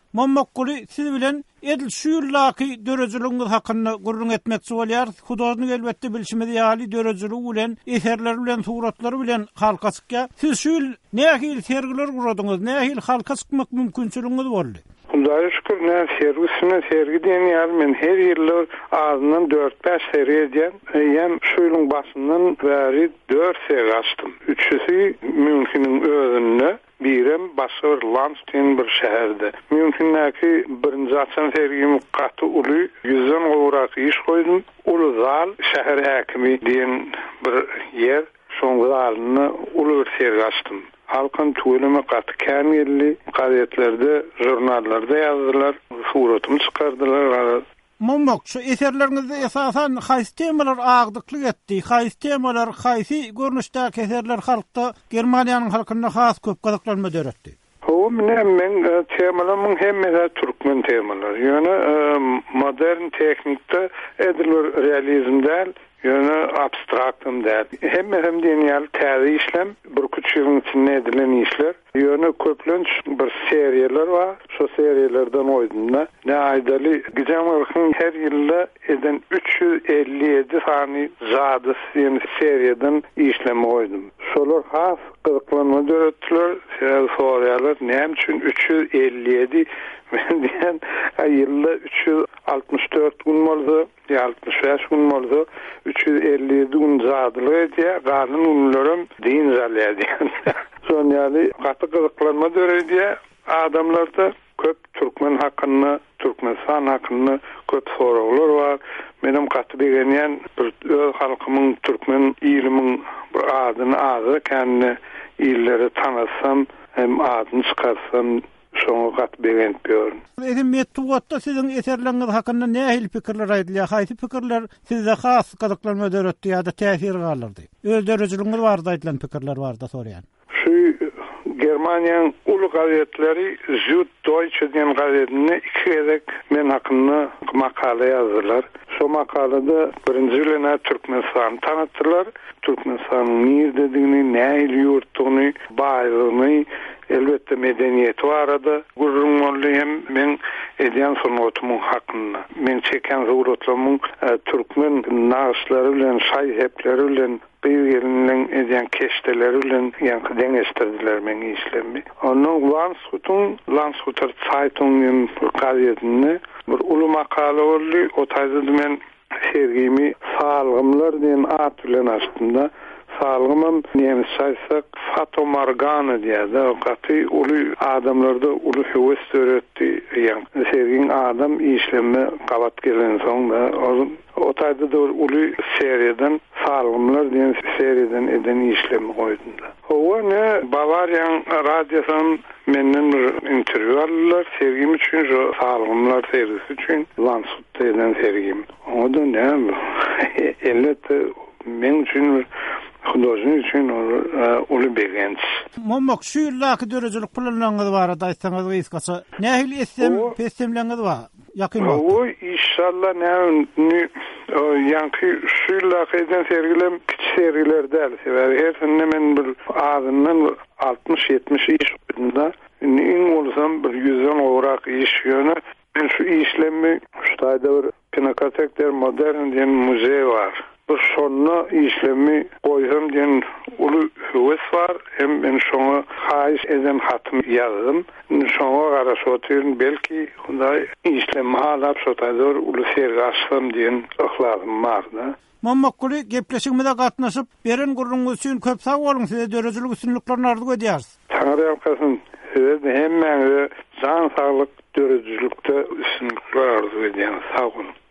Mommakuli siz bilen edil şu ýyllaki dörejiligiňiz hakynda gurrun etmekçi bolýar. Hudaýyň elbetde bilşimde ýaly dörejiligi bilen, eserler bilen, suratlary bilen halka çykýar. Siz şu ýyl nähil sergiler guradyňyz, nähil halka çykmak mümkinçiligiňiz boldy? Hudaýa şükür, sergi diýen ýaly men her ýyl azyndan 4-5 sergi edýän. Hem şu ýylyň başyndan bäri 4 sergi açdym. Üçüsi mümkinin özünde. Birem başar Landstin bir şehirde. Mümkinnäki birinji açan sergimi gaty uly 100-den gowrak iş koydum. Ulu zal şäher häkimi diýen bir ýer, şoň zalyny uly bir sergi açdym. Halkın tuğulama gaty kängelli gazetlerde, jurnallarda ýazdylar, suratymy çykardylar. Mommak, şu eserlerinizde esasan haýsy temalar agdyklyk etdi, haýsy temalar, haýsy görnüşdäki eserler halkda Germaniýanyň halkyna has köp gazaklanma döretdi. Men temalarymyň hemme türkmen temalar. Ýöne modern teknikde edilir realizmden, ýöne abstraktym däl. Hem diýen täze işlem, bir küçüğün içinde edilen işler. Ýöne köplenç bir seriýalar bar. Şo seriýalardan oýdumda ne aýdaly gizem ırkyň her ýylda eden 357 sany zady seriýadan işlem oýdum. Şolar has gyzyklanma döretdiler. Soraýarlar näme üçin 357 men diýen ýylda 364 gün boldy, 65 gün boldy. 357 gün zadylyk diýe galan günlerim diň zalýar diýen. Son ýaly gaty gyzyklanma döretdi. Adamlarda köp türkmen hakkında, Türkmenistan hakkında köp soraglar var. Benim gaty degenýän bir öz halkymyň türkmen ýylymyň bir adyny azyr kendine ýylları tanysam hem adyny çykarsam şoňa gaty begenipýär. Edim metduatda sizin eserleriniz hakkında nähil pikirler aýdylýar? Haýsy pikirler sizde has gyzyklanma döretdi ýa-da täsir galardy? Öz dörejiligiňiz barda aýdylan pikirler barda soraýan. Şu Germaniýanyň ulu gazetleri Süddeutsche diýen gazetini 2 gezek men hakynda makala ýazdylar. Şo makalada birinji ýylyna Türkmenistan tanıtdylar. Türkmenistanyň nirdedigini, näil ýurtdygyny, baýlygyny, elbette medeniýeti barada gurrun boldy hem men edýän sunatymyň hakynda. Men çeken suratlarymyň türkmen naşlary bilen, şaýhepleri bilen beýgelinden edýän keşdeleri bilen ýa-da deňestirdiler men işlemi. Onuň Landshuter Zeitung gazetini bir uly makala boldy. O taýda men sergimi salgymlar diýen at bilen açdymda. Salgymam näme saýsak fatomorgana diýär. O gaty uly adamlarda uly höwes döretdi. Ýa-ni sergin adam işlemi gabat gelen soňda o taýda da uly seriýadan salgymlar diýen seriýadan eden işlemi goýdum. Owa ne Bavarian radiosyň menden bir interwýu aldylar sergim üçin, şu salgymlar sergisi üçin Landshut eden sergim. Oda näme elbetde men üçin Hudaýyň üçin uly begenç. Mommak, şu ýyllaky dörejilik planlaryňyz bar aýtsaňyz gysgaça. Nähil pestemleriniz bar? Ýakyn wagt. O inşallah näme ýanky şu ýyllaky eden sergiler kiçik sergiler däl. Her sene men bir azyndan 60-70 iş ýa-da iň bolsam bir 100-den gowrak iş ýöne. Men şu işlemi şu taýda bir Pinakotekler modern diýen muzey bar. Bu şonda işlemi koysam diyen ulu höwes var. Hem ben şoňa haýyş eden hatym ýazdym. Şoňa garaşy oturyn belki hunday işlemi halap şotaýdor ulu sergi açsam diyen ıhladym barda. Mommakuli gepleşigimizde gatnaşyp beren gurrunňyz üçin köp sag bolun. Size dörejilik üstünliklerini arzuw edýäris. Taňry ýalkasyn size hemmeňize jan saglyk dörejilikde üstünlikler arzuw edýän. Sag bolun.